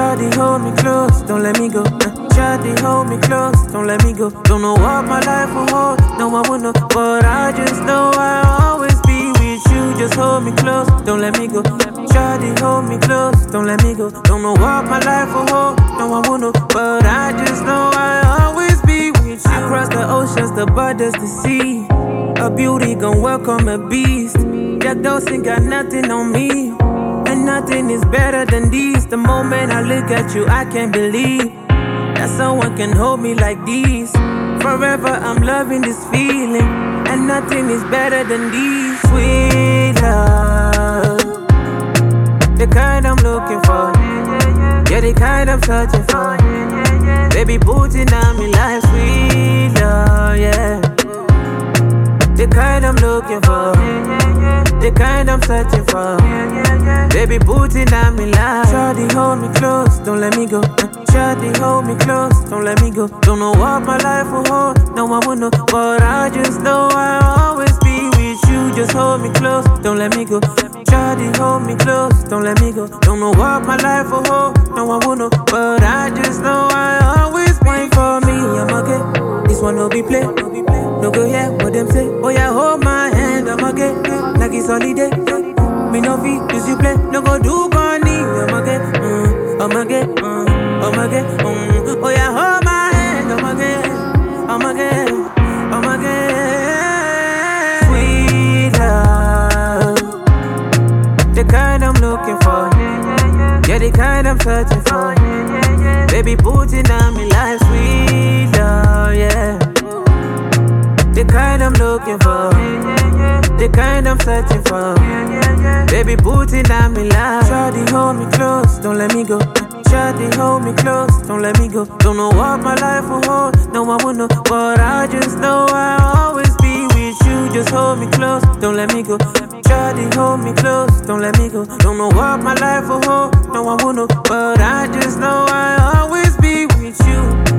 Shawty, hold me close, don't let me go. Shawty, hold me close, don't let me go. Don't know what my life will hold, no I won't know, but I just know I'll always be with you. Just hold me close, don't let me go. Shawty, hold me close, don't let me go. Don't know what my life will hold, no I won't know, but I just know I'll always be with you. Across the oceans, the borders, the sea, a beauty gon' welcome a beast. Jack Dawson got nothing on me, and nothing is better than these. The moment I look at you, I can't believe that someone can hold me like these. Forever I'm loving this feeling, and nothing is better than these. Sweet love, the kind I'm looking for, yeah, the kind I'm searching for. Baby, putting on me like sweet love, yeah. The kind I'm looking for, the kind I'm searching for. Baby, putting on me like. Shawty, hold me close, don't let me go. Shawty, hold me close, don't let me go. Don't know what my life will hold, no I won't know, but I just know I'll always be with you. Just hold me close, don't let me go. Shawty, hold me close, don't let me go. Don't know what my life will hold, no I won't know, but I just know I'll always wait for me. I'ma get this one, no be play. No go hear what them say. Oh yeah, hold my hand, I'ma get like it's holiday. Me no feel use you play. No go do bunny, I'ma get, I'ma get, I'ma get, oh yeah, hold my hand, I'ma get, sweet love, the kind I'm looking for, yeah, the kind I'm searching for. Baby, putting on me like sweet love, yeah. The kind I'm looking for, the kind I'm searching for. Baby, putting on me like. Shawty, hold me close, don't let me go. Shawty, hold me close, don't let me go. Don't know what my life will hold, no I won't know, but I just know I'll always be with you. Just hold me close, don't let me go. Shawty, hold me close, don't let me go. Don't know what my life will hold, no I won't know, but I just know I'll always be with you.